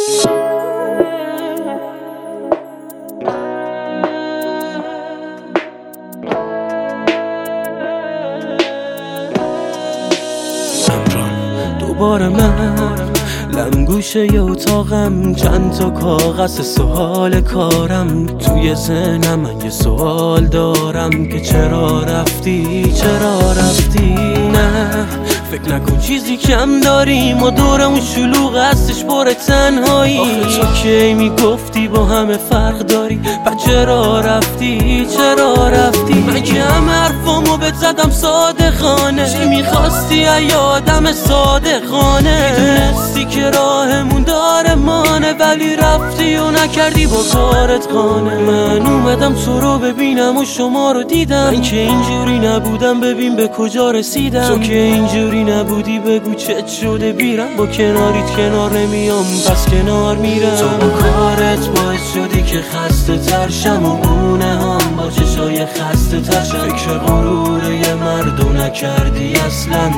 دوباره من لمگوشه ی اتاقم، چند تا کاغذ سوال کارم توی ذهنم. من یه سوال دارم که چرا رفتی، چرا رفتی؟ نه فکر نکن چیزی کم داریم و دورمون شلوغ هستش پر تنهایی. آخه تو کی میگفتی با همه فرق داری، پس چرا رفتی، چرا رفتی؟ من که همه حرفامو بهت زدم صادقانه، چی میخواستی ای آدم صادقانه؟ میدونستی که راهمون داره مانه، ولی رفتی و نکردی با کارت قانه. من اومدم تو رو ببینم و شما رو دیدم، من که اینجوری نبودم ببین به کجا رسیدم. تو که اینجوری نبودی بگو چت شده بیرم، با کناریت کنار نمیام پس کنار میرم. تو با کارت باعث شدی که خسته تر شم و اونه هم با چشای خسته تر شم. فکر غرور یه مردو نکردی اصلا.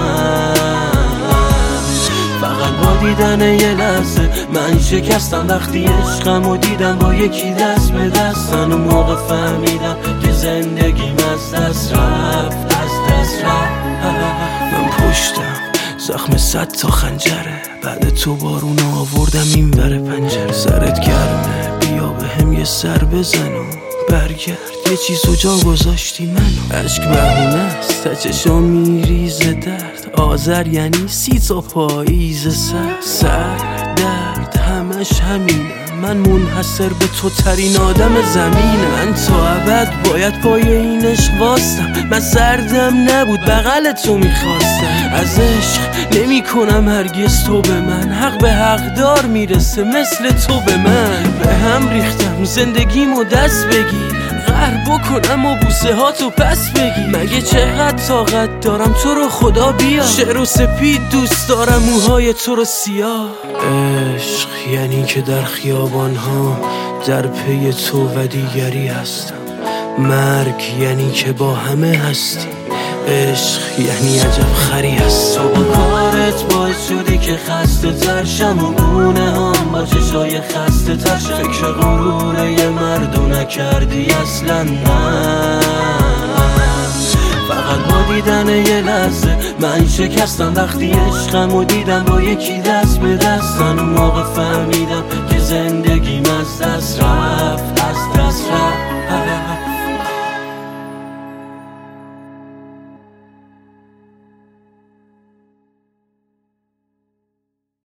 فقط با دیدن یه لحظه من شکستم وقتی عشقم و دیدم با یکی دست به دستن. و موقع فهمیدم که زندگیم از دست رفت، از دست رفت. من پشتم زخم 100 تا خنجره، بعد تو بارون آوردم این ور پنجره. سرت گرمه بیا به هم یه سر بزن و برگرد، یه چیزو جا گذاشتی منو. عشق بهونه است تا چشام میریزه درد، آذر یعنی 30 تا پاییز سر درد همش همینه. من منحصر به تو ترین آدم زمینه. من تا ابد باید پای این عشق واستم، من سردم نبود بغل تو میخواستم. از عشق نمی کنم هرگز تو به من، حق به حقدار میرسه مثل تو به من. به هم ریختم زندگیمو دست بگیر، قهر بکنم و بوسه ها تو پس بگی. مگه چقدر طاقت دارم تو رو خدا بیا، شعر و سپید دوست دارم موهای تو رو سیاه. عشق یعنی که در خیابان ها در پی تو و دیگری هستم، مرگ یعنی که با همه هستی، عشق یعنی عجب خری هست. تو با کارت باعث شدی که خسته تر شم و اونه هم با چشای خسته تر شم. فکر غرور یه مردو نکردی اصلا. فقط با دیدن یه لحظه من شکستم وقتی عشقم و دیدم با یکی دست به دستن. و موقع فهمیدم که زندگیم از دست رفت، از دست رفت.